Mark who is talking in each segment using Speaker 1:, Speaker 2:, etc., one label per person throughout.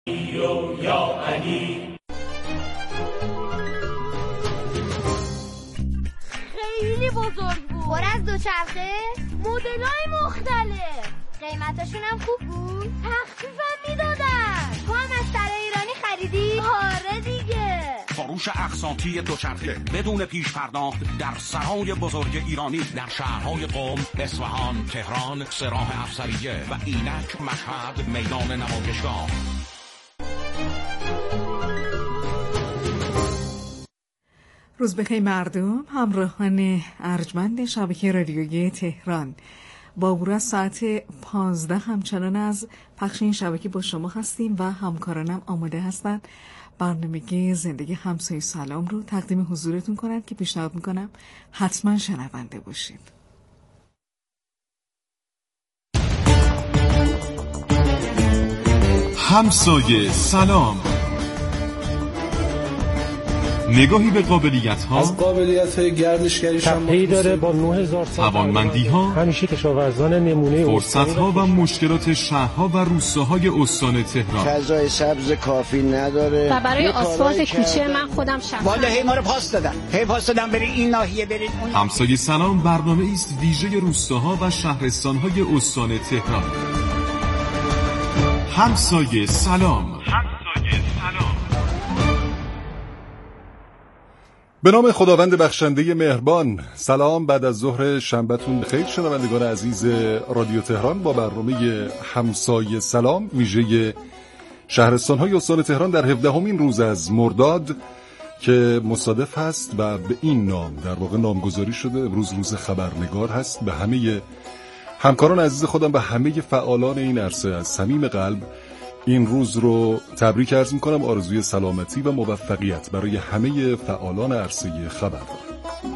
Speaker 1: یا علی.
Speaker 2: خیلی بزرگ بود.
Speaker 3: پر از دوچرخه،
Speaker 2: مدل‌های مختلف،
Speaker 3: قیمتاشون هم خوب بود.
Speaker 2: تخفیفم میدادن.
Speaker 3: تو هم از سر ایرانی خریدی؟
Speaker 2: آره دیگه.
Speaker 4: فروش اقساطی دوچرخه بدون پیش پرداخت در سرای بزرگ ایرانی در شهرهای قم، اصفهان، تهران، سراح افسریه و اینک، مشهد، میدان نمایشگاه.
Speaker 5: روز بخیر مردم، همراهان ارجمند شبکه رادیویی تهران. با عبور از ساعت 15 همچنان از پخش این شبکه با شما هستیم و همکارانم آماده هستند برنامه زندگی همسایه سلام رو تقدیم حضورتون کنند که پیشنهاد میکنم حتما شنونده باشید.
Speaker 6: همسایه سلام، نگاهی به قابلیت‌ها،
Speaker 7: از قابلیت‌های گردشگریش هم
Speaker 8: داره با 9000 سال
Speaker 6: توانمندی‌ها،
Speaker 8: همیشه کشاورزان نمونه
Speaker 6: فرصت‌ها و مشکلات شهرها و روستاهای استان تهران.
Speaker 9: فضای سبز کافی نداره
Speaker 10: و برای آسفالت کوچه من خودم شخصا
Speaker 11: والله ما رو پاس دادن برین این ناحیه برین اون.
Speaker 6: همسایه سلام برنامه است ویژه روستاها و شهرستان‌های استان تهران. همسایه سلام.
Speaker 12: به نام خداوند بخشنده مهربان. سلام، بعد از ظهر شنبهتون بخیر شنوندگان عزیز رادیو تهران. با برنامه همسایه سلام ویژه شهرستان‌های استان تهران در 17مین روز از مرداد که مصادف هست و به این نام در واقع نامگذاری شده. امروز روز خبرنگار هست. به همه همکاران عزیز خودم و همه فعالان این عرصه از صمیم قلب این روز رو تبریک عرض می‌کنم. آرزوی سلامتی و موفقیت برای همه فعالان عرصه خبر دارم.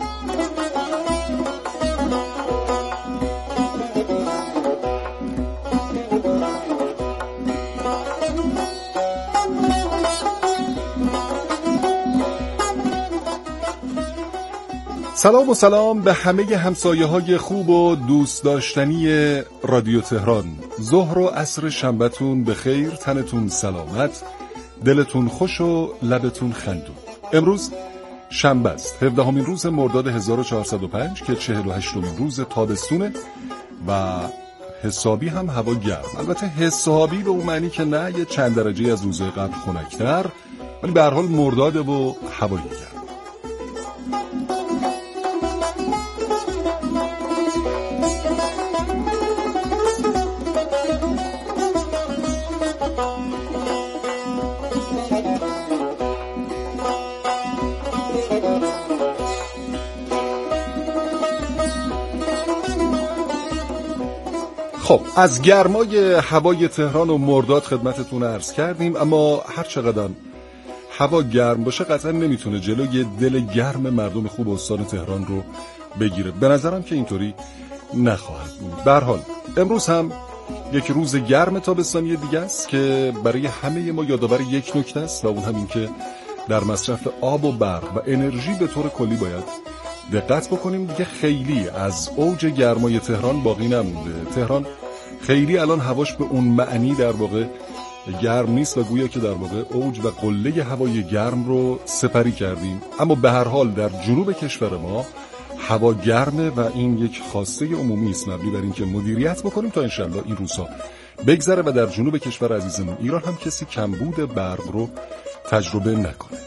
Speaker 12: سلام و سلام به همه همسایه‌های خوب و دوست داشتنی رادیو تهران. ظهر و عصر شنبهتون به خیر، تنتون سلامت، دلتون خوش و لبتون خندون. امروز شنبه است، 17مین روز مرداد 1405 که 48مین روز تابستونه و حسابی هم هوا گرم. البته حسابی به اون معنی که نه، یه چند درجه از روزهای قبل خنک‌تر، ولی به هر حال مرداده و هوای گرم. خب، از گرمای هوای تهران و مرداد خدمتتون عرض کردیم، اما هر چقدر هوا گرم باشه قطعا نمیتونه جلوی دل گرم مردم خوب استان تهران رو بگیره. به نظرم که اینطوری نخواهد بود. به هر حال امروز هم یک روز گرم تابستانی دیگه است که برای همه ما یادآور یک نکته است و اون هم این که در مصرف آب و برق و انرژی به طور کلی باید دقت بکنیم. دیگه خیلی از اوج گرمای تهران باقی نمونده. تهران خیلی الان هواش به اون معنی در واقع گرم نیست و گویا که در واقع اوج و قله هوای گرم رو سپری کردیم. اما به هر حال در جنوب کشور ما هوا گرمه و این یک خواسته عمومی است مبنی بر این که مدیریت بکنیم تا انشالله این روزها بگذره و در جنوب کشور عزیزمون ایران هم کسی کمبود برق رو تجربه نکنه.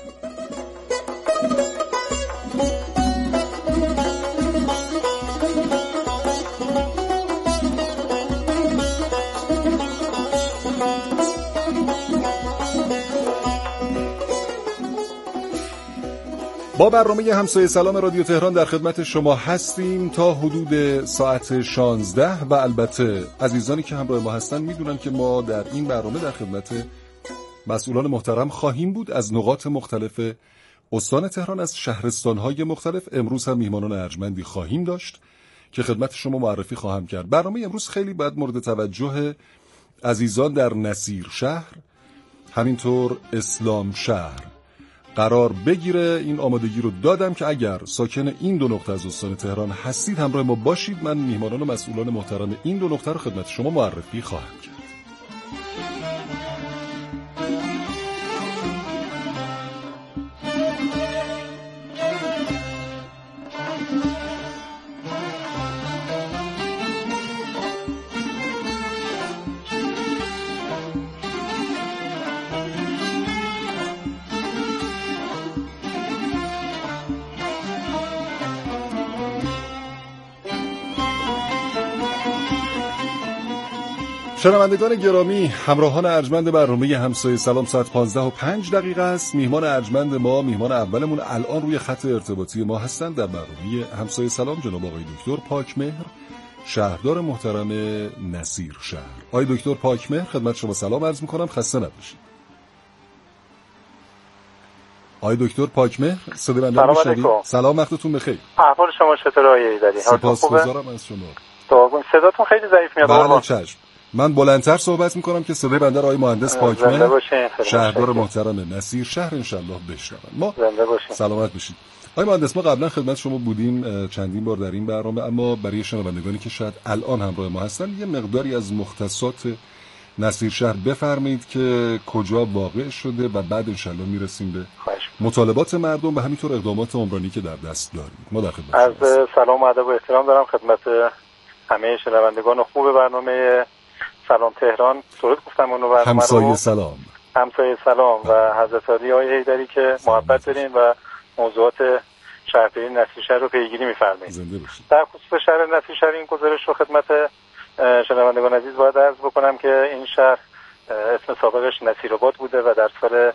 Speaker 12: با برنامه همسایه سلام رادیو تهران در خدمت شما هستیم تا حدود ساعت 16 و البته عزیزانی که همراه ما هستن میدونن که ما در این برنامه در خدمت مسئولان محترم خواهیم بود از نقاط مختلف استان تهران، از شهرستان‌های مختلف. امروز هم میهمانان ارجمندی خواهیم داشت که خدمت شما معرفی خواهم کرد. برنامه امروز خیلی باید مورد توجه عزیزان در نصیر شهر، همینطور اسلام شهر قرار بگیره. این آمادگی رو دادم که اگر ساکن این دو نقطه از استان تهران هستید همراه ما باشید. من میهمانان و مسئولان محترم این دو نقطه رو خدمت شما معرفی خواهم کرد. شنوندگان گرامی، همراهان ارجمند برنامه همسایه سلام، ساعت 15:05 است. میهمان ارجمند ما، میهمان اولمون الان روی خط ارتباطی ما هستند در برنامه همسایه سلام، جناب آقای دکتر پاکمهر، شهردار محترم نصیر شهر. آقای دکتر پاکمهر، خدمت شما سلام عرض می‌کنم، خسته نباشید. آقای دکتر پاکمهر، صدای بنده رو میشنوید؟ سلام، وقتتون بخیر.
Speaker 1: احوال شما چطوره آقای ایدری؟
Speaker 12: سپاسگزارم از شما.
Speaker 1: صداتون خیلی ضعیف میاد.
Speaker 12: بله چشم. من بلندتر صحبت میکنم که صدای بنده آقای مهندس پاکمهر، شهردار محترم نصیر شهر انشالله بشنون. ما سلامت باشید. آقای مهندس، ما قبلا خدمت شما بودیم چندین بار در این برنامه، اما برای شنوندگانی که شاید الان همراه ما هستن یه مقداری از مختصات نصیر شهر بفرمایید که کجا واقع شده و بعد انشالله میرسیم به مطالبات مردم و همینطور اقدامات عمرانی که در دست داریم. ما در خدمت
Speaker 1: از سلام و ادب و احترام دارم خدمت همه شنوندگان خوب برنامه سلام تهران. درست گفتم اونو برنامه
Speaker 12: همسایه سلام،
Speaker 1: همسایه سلام و حضرت علی آقای حیدری که محبت دارین و موضوعات شهرداری نصیر شهر رو پیگیری می‌فرمایید. در خصوص شهر نصیر شهر این گزارش رو خدمت شنوندگان عزیز باید عرض بکنم که این شهر اسم سابقش نصیرآباد بوده و در سال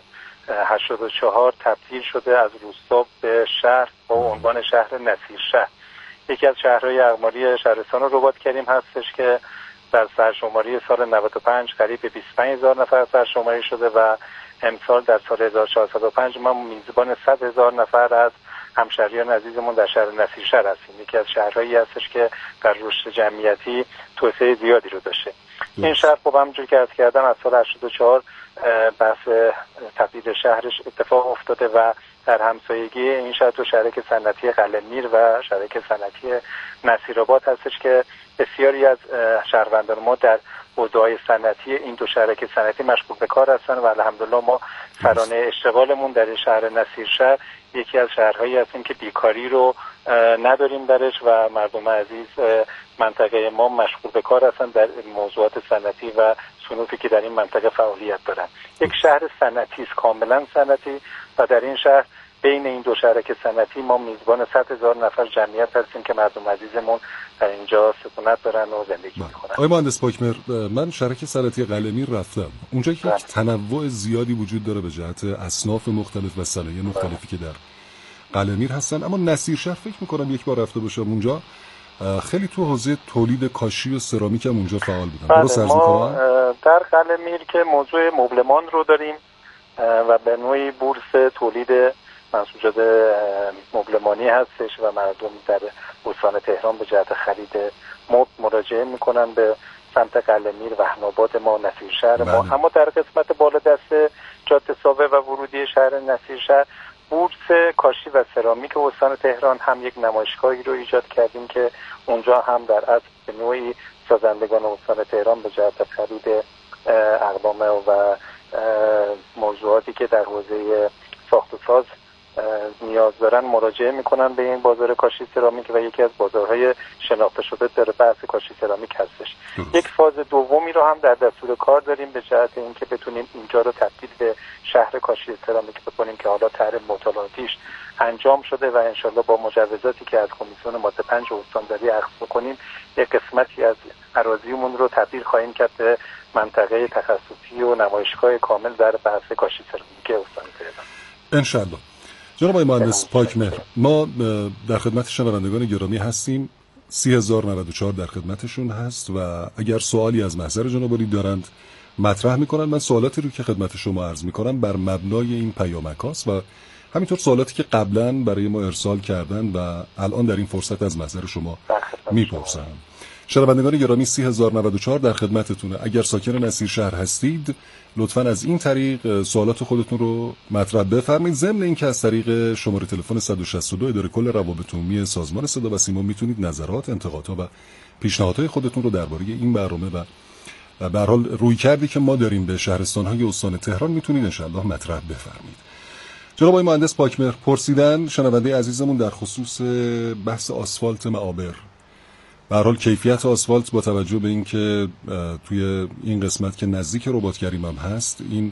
Speaker 1: 84 تبدیل شده از روستا به شهر با عنوان شهر نصیر شهر. یکی از شهرهای اقماری شهرستان رباط کریم هستش که در سرشماری سال 95 قریب به 25000 نفر سرشماری شده و امسال در سال 1405 ما میزبان 100,000 نفر از همشهریان عزیزمون در شهر نصیر شهر هستیم. یکی از شهرهایی هستش که در رشد جمعیتی توسعه زیادی رو داشته. این شهر خب همونجوری که عرض کردم از سال 84 بحث تبدیل شهرش اتفاق افتاده و در همسایگی این شهر تو شهرک صنعتی قلمیر و شهرک صنعتی نصیرآباد هستش که بسیاری از شهروندان ما در حوزه‌های صنعتی این دو شهرک صنعتی مشغول به کار هستن و الحمدلله ما سرانه اشتغالمون در این شهر نصیر شهر یکی از شهرهایی هستیم که بیکاری رو نداریم درش و مردم عزیز منطقه ما مشغول به کار هستن در موضوعات صنعتی و صنوفی که در این منطقه فعالیت دارن. یک شهر صنعتی است، کاملا صنعتی، و در این شهر بین این دو شهرک صنعتی ما میزبان 100,000 نفر جمعیت هستیم که مردم عزیزمون در اینجا سکونت دارن و زندگی میکنن.
Speaker 12: آقای مهندس پاکمهر، من شهرک صنعتی قلمیر رفتم. اونجا یک تنوع زیادی وجود داره به جهت اصناف مختلف و صنایع مختلفی که در قلمیر هستن، اما نصیر شهر فکر میکنم یک بار رفته باشم اونجا، خیلی تو حوزه تولید کاشی و سرامیک هم اونجا فعال بودن. درست عرض
Speaker 1: می‌کنم؟ در قلمیر که موضوع مبلمان رو داریم و به نوعی بورس تولید منسوجات مبلمانی هستش و مردم در استان تهران به جهت خرید مبل مراجعه میکنن به سمت قلمیر و وهن‌آباد ما نصیر شهر ما. اما در قسمت بالا دست جاده ساوه و ورودی شهر نصیر شهر بورس کاشی و سرامیک استان تهران هم یک نمایشگاهی رو ایجاد کردیم که اونجا هم در اصل به نوعی سازندگان استان تهران به جهت خرید اقلام و موضوعاتی که در حوزه ساخت و ساز نیاز دارن مراجعه میکنن به این بازار کاشی سرامیک و یکی از بازارهای شناخته شده در بحث کاشی سرامیک هستش. یک فاز دومی رو هم در دستور کار داریم به جهت اینکه بتونیم اینجا رو تبدیل به شهر کاشی سرامیک بکنیم که حالا طرح مطالعاتیش انجام شده و انشالله با مجوزاتی که از کمیسیون ماده 5 استانداری اخذ بکنیم یک قسمتی از اراضیمون رو تبدیل خواهیم کرد به منطقه تخصصی و نمایشگاه کامل در بحث کاشی سرامیک استان تهران
Speaker 12: انشالله. جناب آقای مهندس پاکمهر، ما در خدمت شنوندگان گرامی هستیم. 30,094 در خدمتشون هست و اگر سوالی از محضر جناب علی دارند مطرح میکنن. من سوالاتی رو که خدمت شما عرض میکنم بر مبنای این پیامک‌هاست و همینطور سوالاتی که قبلا برای ما ارسال کردن و الان در این فرصت از محضر شما میپرسم. شنوندگان گرامی 30,094 در خدمتتونه. اگر ساکن نصیر شهر هستید لطفاً از این طریق سوالات خودتون رو مطرح بفرمایید. ضمن اینکه از طریق شماره تلفن 162 اداره کل روابط عمومی سازمان صدا و سیما میتونید نظرات، انتقادها و پیشنهادهای خودتون رو درباره این برنامه و به هر حال رویکردی که ما داریم به شهرستان‌های استان تهران میتونید انشالله مطرح بفرمایید. جناب آقای مهندس پاکمهر، پرسیدن شنونده عزیزمون در خصوص بحث آسفالت معابر. به هر حال کیفیت آسفالت با توجه به اینکه توی این قسمت که نزدیک رباط کریم هم هست این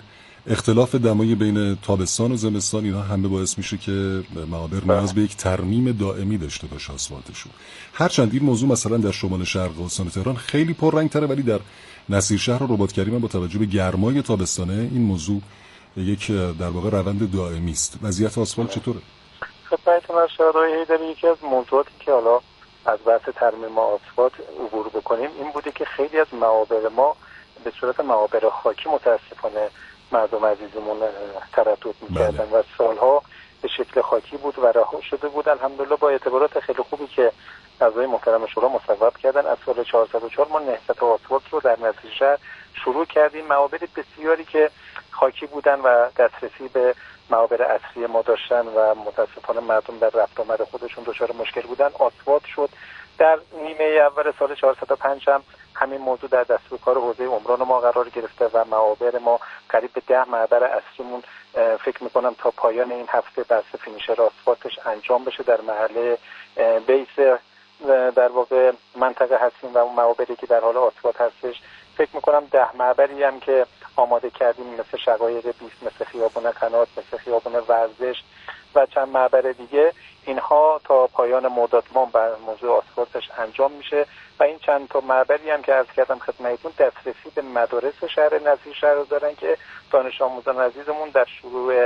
Speaker 12: اختلاف دمای بین تابستان و زمستان، اینا همه باعث میشه که معابر نیاز به یک ترمیم دائمی داشته باشه آسفالتشون. هرچند این موضوع مثلا در شمال شرق استان تهران خیلی پررنگ‌تره، ولی در نصیرشهر و رباطکریم با توجه به گرمای تابستانه این موضوع یک در واقع روند دائمی است. وضعیت آسفالت چطوره؟
Speaker 1: خدمتتون عرض شود آقای حیدری، یکی از موضوعاتی که حالا از بحث ترمیم آسفالت عبور بکنیم این بوده که خیلی از معابر ما به صورت معابر خاکی متاسفانه مردم عزیزمون تردد می‌کردن و سالها به شکل خاکی بود و رها شده بود. الحمدلله با اعتبارات خیلی خوبی که اعضای محترم شورا مصوب کردن، از سال 404 ما نهضت آسفالت رو در نصیرشهر شروع کردیم. معابر بسیاری که خاکی بودن و دسترسی به معابر اصلی ما داشتن و متاسفانه مردم در رفت آمد خودشون دچار مشکل بودن، آسفالت شد. در نیمه اول سال 405 هم همین موضوع در دستور کار حوزه عمران ما قرار گرفته و معابر ما قریب به 10 معبر اصلیمون فکر میکنم تا پایان این هفته بحث فینیشر آسفالتش انجام بشه. در محله بیس در واقع منطقه هستیم و اون معابری که در حال آسفالت هستش فکر میکنم 10 معبری هم که آماده کردیم، مثل شقایق 20، مثل خیابان قنات، مثل خیابان ورزش و چند معبر دیگه. اینها تا پایان مدت ما بر موضوع آسفالتش انجام میشه و این چند تا معبری هم که عرض کردم خدمتتون دسترسی به مدارس شهر نصیرشهر رو دارن که دانش آموزان عزیزمون در شروع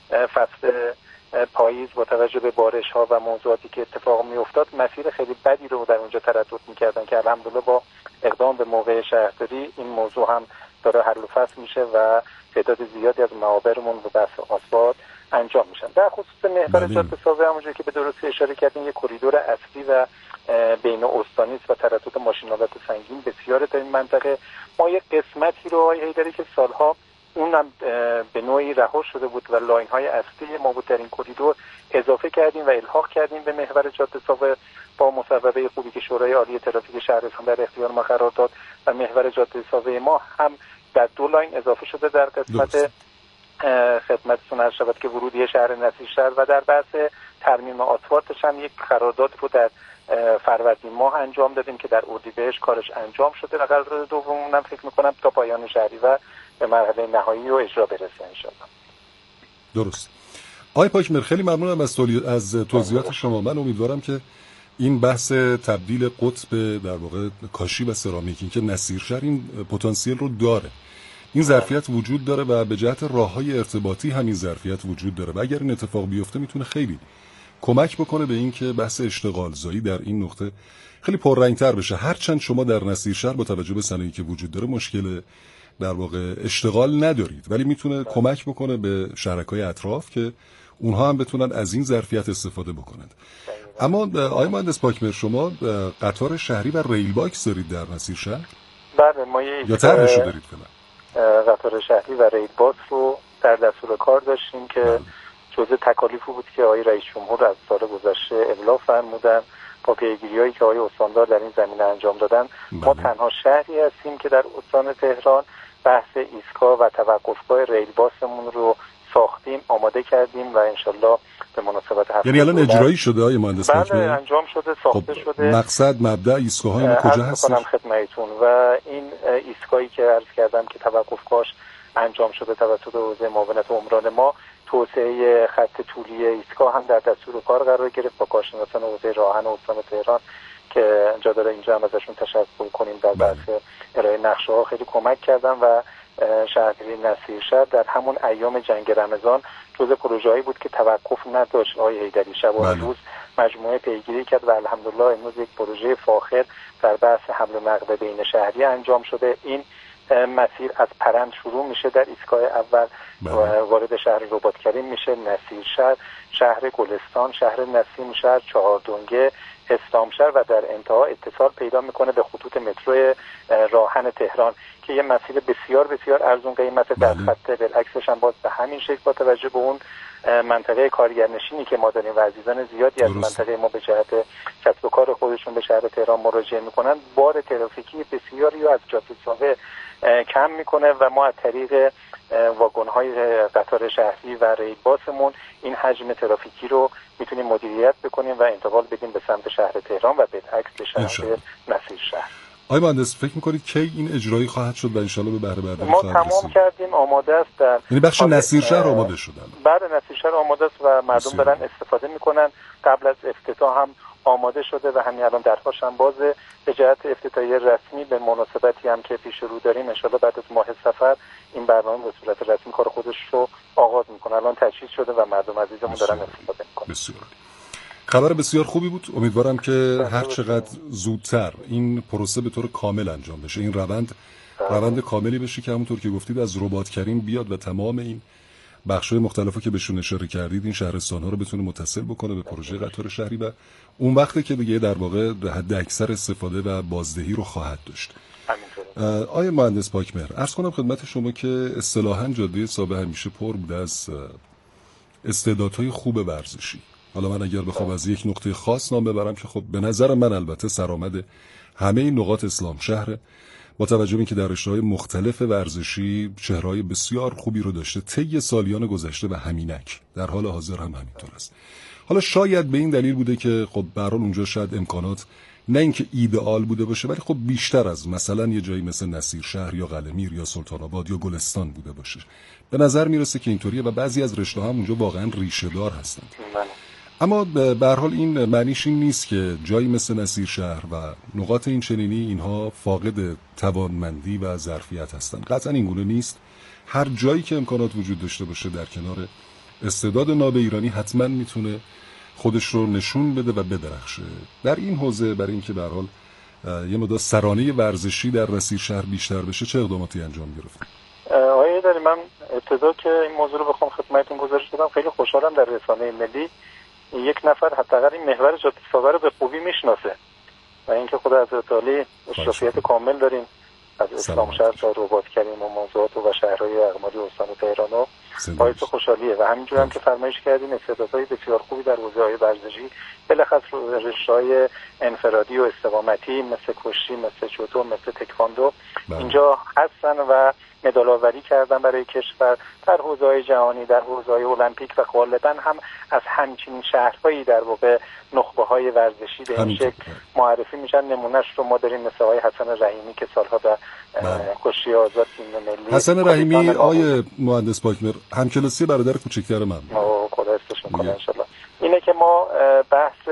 Speaker 1: فصل پاییز با توجه به بارش ها و موضوعاتی که اتفاق می افتاد مسیر خیلی بدی رو در اونجا تردد میکردن که الحمدلله با اقدام به موقع شهرداری این موضوع هم داره حل و فصل میشه و تعداد زیادی از معابرمون به بحث آسفالت انجام میشن. در خصوص محور جاده سازی همونجوری که به درستی اشاره کردین یک کریدور اصلی و بین استانی است و تردد ماشین‌آلات سنگین بسیار در این منطقه. ما یک قسمتی رو آقای حیدری که سالها اونم به نوعی رها شده بود و لاین‌های اصلی ما بود در این کریدور اضافه کردیم و الحاق کردیم به محور جاده سازی با مصوبه خوبی که شورای عالی ترافیک شهرستان در اختیار ما قرار داد و محور جاده سازی ما هم در 2 لاین اضافه شده در قسمت خدمتتون عرض شود که ورودی شهر نصیرشهر و در بحث ترمیم آسفالتش هم یک قرارداد رو در فروردین ماه انجام دادیم که در اردیبهشت کارش انجام شده و قرارداد دوممون هم فکر می‌کنم تا پایان شهریور به مرحله نهایی و اجرا برسه ان شاءالله.
Speaker 12: درست. آقای پاکمر خیلی ممنونم از توضیحات شما. من امیدوارم که این بحث تبدیل قطب در واقع کاشی و سرامیک که نصیرشهر این پتانسیل رو داره، این ظرفیت وجود داره و به جهت راههای ارتباطی همین ظرفیت وجود داره و اگر این اتفاق بیفته میتونه خیلی کمک بکنه به این که بحث اشتغال زایی در این نقطه خیلی پررنگ‌تر بشه. هرچند شما در نصیرشهر با توجه به صنایعی که وجود داره مشکل در واقع اشتغال ندارید، ولی میتونه کمک بکنه به شهرک‌های اطراف که اونها هم بتونن از این ظرفیت استفاده بکنند. اما آقای مهندس پاکمر شما قطار شهری و ریل باکس دارید در نصیرشهر؟
Speaker 1: بله، ما یا
Speaker 12: طرحشو دارید فعلا؟
Speaker 1: قطار شهری و ریل باکس رو در دستور کار داشتیم که جزء تکالیفی بود که آقای رئیس جمهور از سال گذشته ابلاغ فرمودن با پیگیری‌هایی که آقای استاندار در این زمینه انجام دادن. ما تنها شهری هستیم که در استان تهران بحث ایستگاه و توقفگاه ریل باسمون رو ساختیم، آماده کردیم و انشالله به مناسبت هفته
Speaker 12: یعنی الان اجرایی شده آقای مهندس پاکمر؟
Speaker 1: بله انجام شده، ساخته شده.
Speaker 12: مقصد مبدأ ایستگاه‌های ما کجا هست؟
Speaker 1: خدمتتون و این ایستگاهی که عرض کردم که توقفگاهش انجام شده توسط حوزه معاونت عمران ما، توسعه خط طولی ایستگاه هم در دستور کار قرار گرفت با کارشناسان حوزه راهن استان تهران که جا داره اینجا هم ازشون تشکر کنیم. در بحث ارائه نقشه‌ها خیلی کمک کردن و شهرداری نصیرشهر در همون ایام جنگ رمضان جزء پروژه‌ای بود که توقف نداشت. آقای حیدری شب و روز مجموعه پیگیری کرد و الحمدلله امروز یک پروژه فاخر در بحث حمل و نقل بین شهری انجام شده. این مسیر از پرند شروع میشه، در ایستگاه اول وارد شهر رباطکریم میشه، نصیرشهر، شهر گلستان، شهر نسیم شهر، چهاردونگه، اسلامشهر و در انتها اتصال پیدا میکنه به خطوط مترو راهن تهران که یه مسیر بسیار بسیار ارزون قیمت. در خط بالعکسش هم باز به همین شکل با توجه به اون منطقه کارگرنشینی که ما داریم و عزیزان زیادی از منطقه ما به جهت کسب و کار خودشون به شهر تهران مراجعه میکنن، بار ترافیکی بسیاری رو از جاده سازی کم میکنه و ما از طریق واگن‌های قطار شهری و ریل باسمون این حجم ترافیکی رو میتونیم مدیریت بکنیم و انتقال بدیم به سمت شهر تهران و بالعکس به شهر نصیرشهر.
Speaker 12: آقای مهندس فکر می‌کنید کی این اجرایی خواهد شد و ان شاءالله به بهره برداری
Speaker 1: ما
Speaker 12: خواهد رسید؟
Speaker 1: تمام کردیم، آماده است.
Speaker 12: یعنی بخش نصیرشهر آماده شده.
Speaker 1: بله، نصیرشهر آماده است و مردم دارن استفاده میکنن. قبل از افتتاح هم آماده شده و همین الان درهاش هم بازه. به جهت افتتاحیه رسمی به مناسبتی هم که پیش رو داریم ان شاءالله بعد از ماه صفر این برنامه به صورت رسمی کار خودش رو آغاز میکنه. الان تجهیز شده و مردم عزیزمون دارن استفاده میکنن.
Speaker 12: بسیار خبر بسیار خوبی بود. امیدوارم که هر چقدر زودتر این پروسه به طور کامل انجام بشه. این روند کاملی بشه که همونطور که گفتید از ربات کریم بیاد و تمام این بخش‌های مختلفی که بهشون اشاره کردید این شهرستان‌ها رو بتونه متصل بکنه به پروژه قطار شهری و اون وقتی که دیگه در واقع حد اکثر استفاده و بازدهی رو خواهد داشت. آقای مهندس پاکمهر، عرض کنم خدمت شما که اصطلاحاً جاده سابه همیشه پر بوده از استعدادهای خوب ورزشی. حالا من اگر بخوام از یک نقطه خاص نام ببرم که خب به نظر من البته سرآمد همه این نقاط اسلام شهر، با توجه به اینکه در رشته‌های مختلف ورزشی چهره‌های بسیار خوبی رو داشته طی سالیان گذشته و همینک در حال حاضر هم همینطور است. حالا شاید به این دلیل بوده که خب به هر حال اونجا شاید امکانات نه اینکه ایدئال بوده باشه ولی خب بیشتر از مثلا یه جایی مثل نصیرشهر یا قلمیر یا سلطان آباد یا گلستان بوده باشه. به نظر میرسه که اینطوریه و بعضی از رشته‌ها هم اونجا واقعا ریشه دار هستند. اما به هر حال این معنیش این نیست که جایی مثل نصیرشهر و نقاط این چنینی اینها فاقد توانمندی و ظرفیت هستند. قطعا این گونه نیست. هر جایی که امکانات وجود داشته باشه در کنار استعداد ناب ایرانی حتما میتونه خودش رو نشون بده و بدرخشه. در این حوزه برای اینکه به هر حال یه مقدار سرانه ورزشی در نصیرشهر بیشتر بشه چه اقداماتی انجام گرفت؟
Speaker 1: آقای داری من ابتدا که این موضوع رو بخوام خدمتتون گزارش بدم خیلی خوشحالم در رسانه ملی یک نفر حداقل این محور جاده سابه رو به خوبی میشناسه و اینکه خود حضرت عالی اشرافیت کامل داریم از اسلام شهر تا رباط کریم و موضوعات و شهرهای اقماری استان تهران و باعث خوشحالیه و همینجور هم که فرمایش کردین استعدادهای بسیار خوبی در حوزه‌های ورزشی بالاخص رشته‌های انفرادی و استقامتی مثل کشتی، مثل جودو، مثل تکواندو اینجا هستن و مدال آوری کردن برای کشور در حوزه‌های جهانی، در حوزه‌های المپیک و غالبا هم از همچین شهرهایی در واقع نخبه‌های ورزشی به این شکل معرفی میشن. نمونهش رو ما داریم مثل آقای حسن رحیمی که سالها در کشتی آزاد تیم ملی.
Speaker 12: حسن رحیمی آقای مهندس پاکمهر همکلاسی برادر کوچکتر من.
Speaker 1: خدا استش می‌کنه ان شاءالله. اینه که ما بحث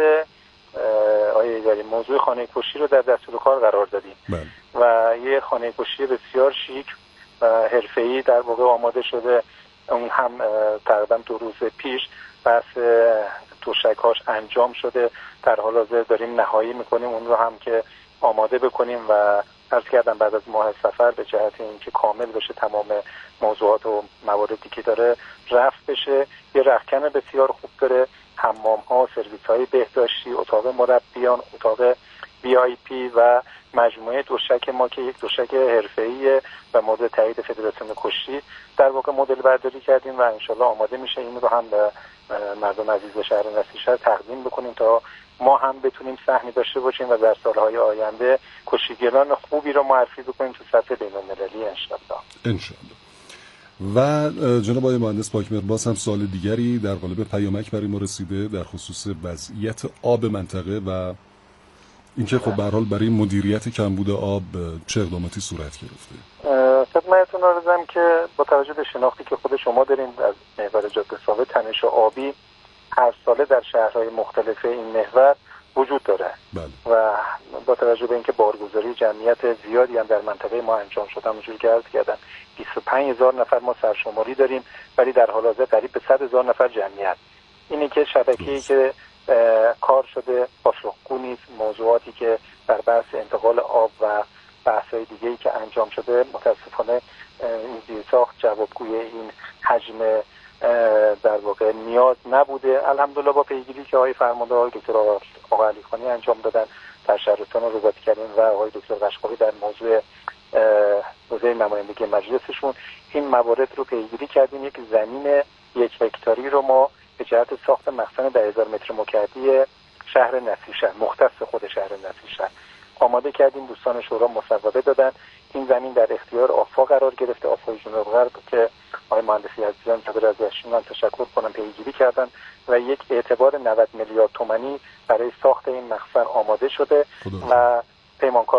Speaker 1: آیه داریم موضوع خانه کشی رو در دستور کار قرار دادیم و یه خانه کشی بسیار شیک حرفه‌ای در واقع آماده شده. اون هم تقریبا 2 روز پیش بحث توشک‌هاش انجام شده. در حال حاضر داریم نهایی میکنیم اون رو هم که آماده بکنیم و عرض کردم بعد از ماه صفر به جهت اینکه کامل بشه تمام موضوعات و مواردی که داره رفع بشه. یه رختکن بسیار خوب داره، حمام‌ها، سرویس‌های بهداشتی، اتاق مربیان، اتاق VIP و مجموعه دوشک ما که یک دوشک حرفه‌ایه و مورد تایید فدراسیون کشتی در واقع مدل برداری کردیم و انشالله آماده میشه این رو هم به مردم عزیز شهر نصیرشهر تقدیم بکنیم تا ما هم بتونیم سهمی داشته باشیم و در سالهای آینده کشتیگران خوبی رو معرفی بکنیم تو سطح بین‌المللی انشالله.
Speaker 12: و جناب آقای مهندس پاکمهر باز هم سوال دیگری در قالب پیامک برای ما رسیده در خصوص وضعیت آب منطقه و اینکه خب به هر حال برای مدیریت کمبود آب چه اقداماتی صورت گرفته.
Speaker 1: خدمتتون عرضم که با توجه به شناختی که خود شما دارین از محور جاده سابه تنش آبی هر ساله در شهرهای مختلف این محور وجود داره و با توجه به اینکه بارگذاری جمعیت زیادی هم در منطقه ما انجام شده همونجوری که عرض کردم 25,000 نفر ما سرشماری داریم ولی در حال حاضر قریب به 100,000 نفر جمعیت. اینی که شبکه‌ای که کار شده پاسخگو نیست. موضوعاتی که در بحث انتقال آب و بحث‌های دیگه‌ای که انجام شده متاسفانه این زیرساخت جوابگوی این حجم در واقع نیاز نبوده. الحمدلله با پیگیری که آقای فرمانده آقای دکتر آقا علیخانی انجام دادن در شهرستان رباط کریم و آقای دکتر قشقایی در موضوع حوزه نمایندگی مجلسشون این موارد رو پیگیری کردیم. یک زمین 1 هکتاری رو ما به جهت ساخت مخزن 10,000 متر مکعبی شهر نصیرشهر مختص خود شهر نصیرشهر آماده کردیم. دوستان شورا مصوبه دادن. این زمین در اختیار آفا قرار گرفته. آفای جنوب غرب که آقای مهندسی عزیزان صدر از اشون تشکر کنم پیگیری کردن و یک اعتبار 90 میلیارد تومانی برای ساخت این مخزن آماده شده و پیمانکار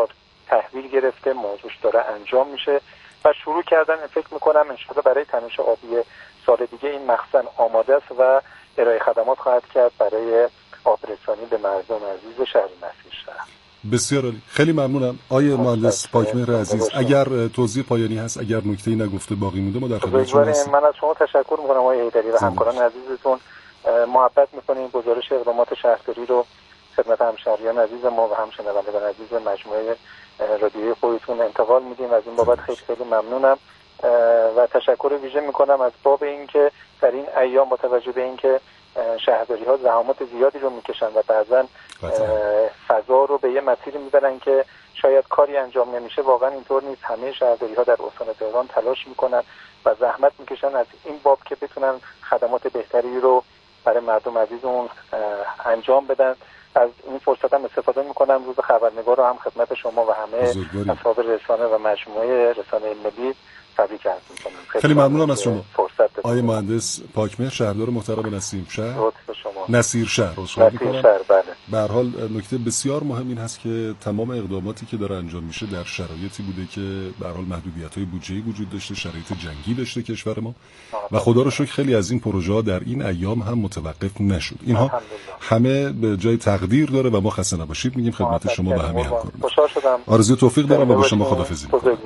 Speaker 1: تحویل گرفته، موضوعش داره انجام میشه و شروع کردن. فکر میکنم انشاءالله برای تنش آبی سال دیگه این مخزن آماده است و ارائه خدمات خواهد کرد برای آبرسانی به مردم عزیز شهر نصیرشهر.
Speaker 12: بسیار عالی، خیلی ممنونم آقای مهندس پاکمهر عزیز. اگر توضیح پایانی هست، اگر نکته‌ای نگفته باقی مونده، ما در خدمت شما هستیم.
Speaker 1: من از شما تشکر میکنم آقای حیدری و همکاران عزیزتون. محبت میکنیم گزارش اقدامات شهرداری رو خدمت همشهریان عزیز ما و همشنوندگان عزیز مجموعه رادیویی خودتون انتقال میدیم. از این بابت خیلی خیلی ممنونم و تشکر ویژه میکنم از باب اینکه در این ایام با توجه به اینکه شهرداری ها زحمات زیادی رو میکشن و بعضا فضا رو به یه مسیری میبرن که شاید کاری انجام نمیشه. واقعا اینطور نیست. همه شهرداری ها در استان تهران تلاش میکنن و زحمت میکشن از این باب که بتونن خدمات بهتری رو برای مردم عزیزمون انجام بدن. از این فرصت هم استفاده میکنم روز خبرنگار رو هم خدمت شما و همه اصحاب رسانه و مجموعه رسانه ملی تبریک عرض میکنم.
Speaker 12: خیلی ممنونم از شما آقای مهندس پاکمهر، شهردار محترم نسیرشهر. نصیرشهر
Speaker 1: بله.
Speaker 12: به هر حال نکته بسیار مهم این هست که تمام اقداماتی که داره انجام میشه در شرایطی بوده که به هر حال محدودیت‌های بودجه‌ای وجود داشته، شرایط جنگی داشته کشور ما و خدا رو شکر خیلی از این پروژه‌ها در این ایام هم متوقف نشد. اینها همه به جای تقدیر داره و ما خسته نباشید میگیم خدمت شما و همه همکاران.
Speaker 1: خوشحال شدم.
Speaker 12: آرزوی توفیق دارم و با شما خداحافظی می‌کنم.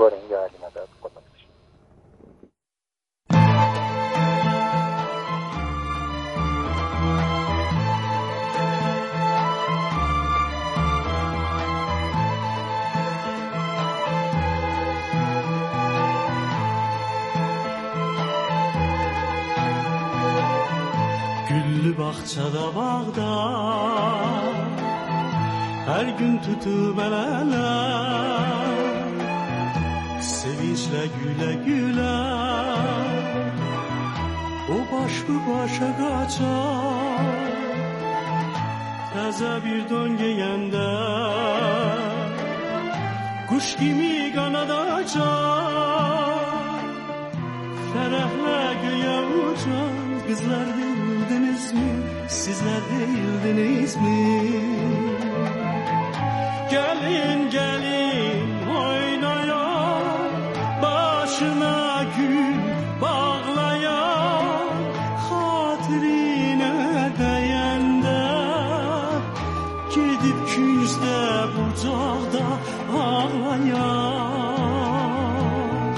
Speaker 13: Güllü bahçada bağda her gün tutup eleler sevinçle güle güle o baş bu başa kaçar taze bir don giyende kuş gibi kanat açar ferahla göğe uçar kızlar değildiniz mi, sizler değildiniz mi? Gelin gelin oynayan, başına gül bağlayan, hatırine değende, gidip küzde bucakta ağlayan.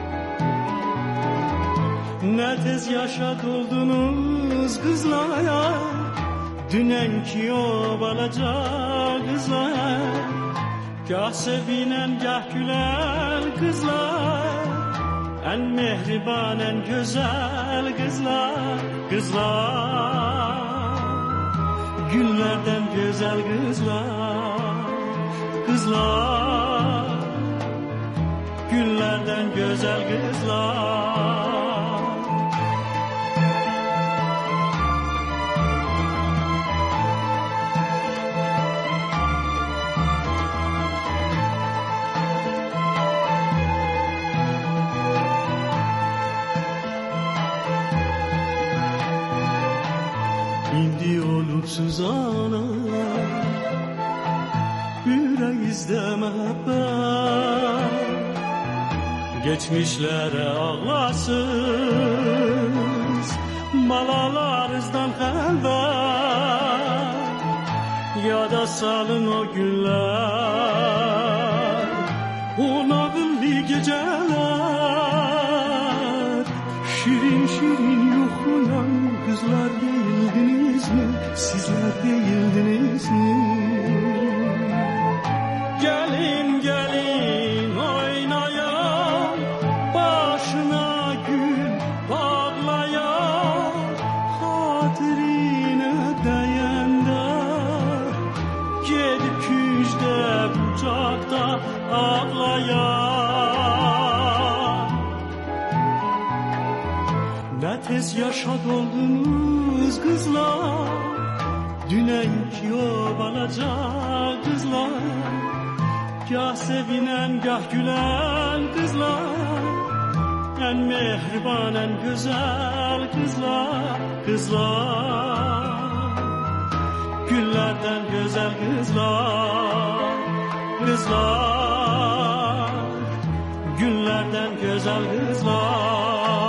Speaker 13: Ne tez yaşa doldunuz kızlar, dünenki o balaca kızlar, gah sevinen gah gülen kızlar, en mehriban en güzel kızlar, kızlar, güllerden güzel kızlar, kızlar, güllerden güzel kızlar. İndi olursuz ana yüreğizde mehabbet geçmişlere ağlasız malalarızdan helvet ya da salın o günler o nağıllı geceler şirin şirin yoklayan kızlar değildiniz mi? Sizler değildiniz mi? Gelin gelin oynayan, başına gül bağlayan, hatırine değende, gidip küçde bucakta ağlayan. Ne tez yaşa doldunuz kızlar, dünenki o balaca kızlar, gah sevinen gah gülen kızlar, en mehriban en güzel kızlar, kızlar, güllerden güzel kızlar, kızlar. غزل غزلان.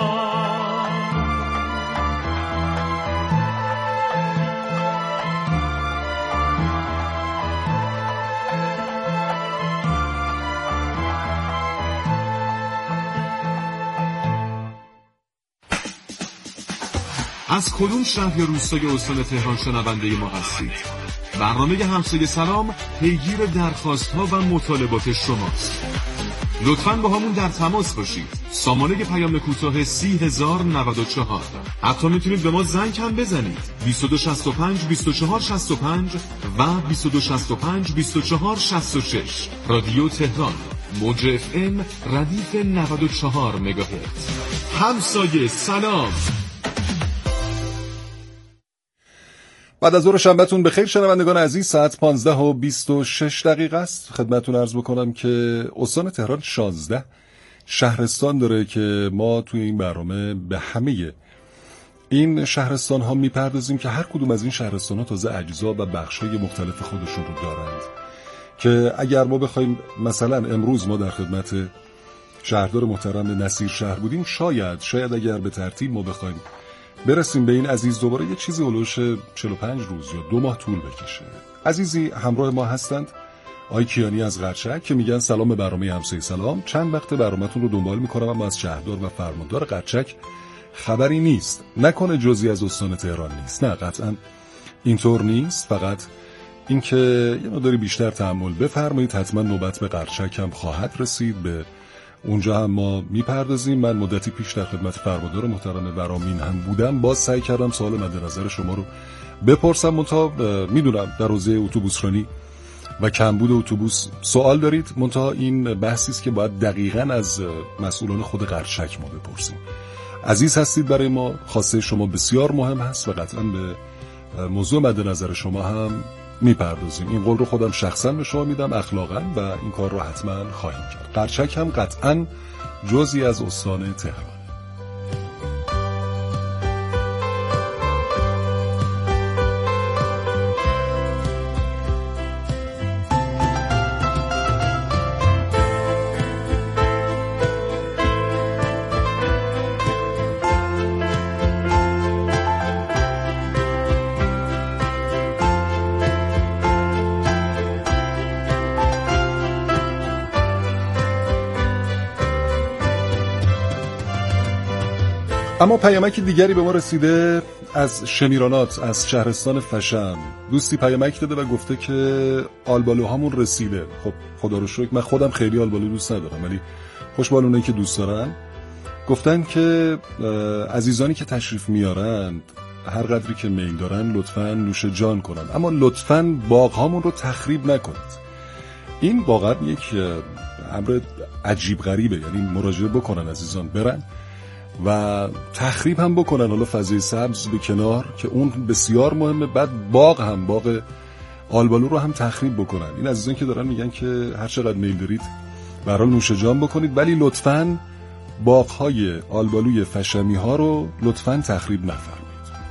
Speaker 6: از کدوم شهر یا روستای استان تهران شنونده ما هستید؟ برنامه همسایه سلام پیگیر درخواست‌ها و مطالبات شماست. لطفاً با همون در تماس باشید. سامانه پیام کوتاه 30094. حتی میتونید به ما زنگ هم بزنید. 2265 2465 و 2265 2466. رادیو تهران، موج FM ردیف 94 مگاهرتز. همسایه سلام.
Speaker 12: بعد از ظهر شنبهتون بخیر شنوندگان عزیز. ساعت 15:26 است. خدمتتون عرض بکنم که استان تهران 16 شهرستان داره که ما توی این برنامه به همه این شهرستان ها میپردازیم که هر کدوم از این شهرستان ها تازه اجزا و بخشای مختلف خودشون رو دارند، که اگر ما بخوایم مثلا امروز ما در خدمت شهردار محترم نصیر شهر بودیم، شاید اگر به ترتیب ما بخوایم برسیم به این عزیز دوباره یه چیزی هلوش 45 روز یا 2 ماه طول بکشه. عزیزی همراه ما هستند آقای کیانی از قرچک که میگن سلام به برنامه همسایه سلام. چند وقت برنامه‌تون رو دنبال میکنم اما از شهردار و فرماندار قرچک خبری نیست. نکنه جزئی از استان تهران نیست؟ نه قطعا اینطور نیست، فقط اینکه یه مقداری بیشتر تحمل بفرمایید. حتما نوبت به قرچک هم خواهد رسید، به اونجا هم ما میپردازیم. من مدتی پیش در خدمت فرماندار محترم ورامین هم بودم، باز سعی کردم سوال مد نظر شما رو بپرسم. میدونم در حوزه اتوبوسرانی و کمبود اتوبوس سوال دارید، منتها این بحثی است که باید دقیقاً از مسئولان خود قرچک ما بپرسیم. عزیز هستید برای ما، خواسته شما بسیار مهم هست و قطعاً به موضوع مد نظر شما هم میپردازیم. این قول رو خودم شخصا به شما میدم اخلاقا و این کار رو حتما خواهیم کرد. قرچک هم قطعا جزئی از استان تهران. اما پیامک دیگری به ما رسیده از شمیرانات، از شهرستان فشم. دوستی پیامک داده و گفته که آلبالوهامون رسیده. خب خدا رو شکر، من خودم خیلی آلبالو دوست ندارم ولی خوشبالونه که دوست دارن. گفتن که عزیزانی که تشریف میارن هر قدری که میل دارن لطفاً نوش جان کنن، اما لطفاً باغهامون رو تخریب نکنید. این واقعا یک امر عجیب غریبه، یعنی مراجعه بکنن عزیزان، برن و تخریب هم بکنن، حالا فضای سبز به کنار که اون بسیار مهمه، بعد باغ آلبالو رو هم تخریب بکنن. این عزیزان که دارن میگن که هر چقدر میل دارید به هر حال نوش جان بکنید، ولی لطفاً باغ‌های آلبالوی فشمی ها رو لطفاً تخریب نفرمایید.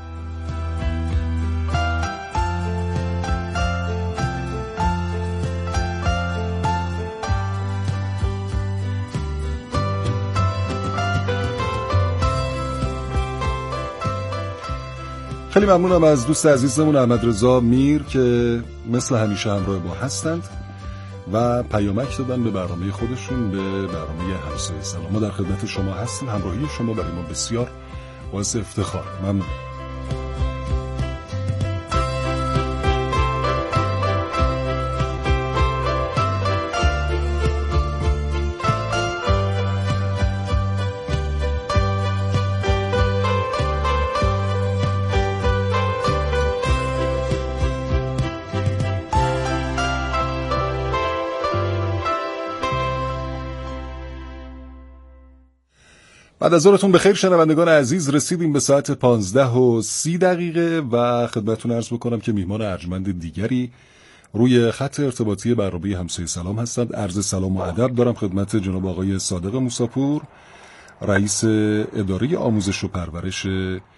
Speaker 12: خیلی ممنونم از دوست عزیزمون احمد رضا میر که مثل همیشه همراه ما هستند و پیامک دادن به برنامه خودشون، به برنامه همسایه سلام. ما در خدمت شما هستیم، همراهی شما برای ما بسیار باعث افتخار. ممنون. بعد از ظهرتون بخیر شنوندگان عزیز، رسیدیم به ساعت 15:30 و خدمتتون عرض بکنم که میهمان ارجمند دیگری روی خط ارتباطی برنامه همسایه سلام هستند. عرض سلام و ادب دارم خدمت جناب آقای صادق موسی‌پور، رئیس اداره آموزش و پرورش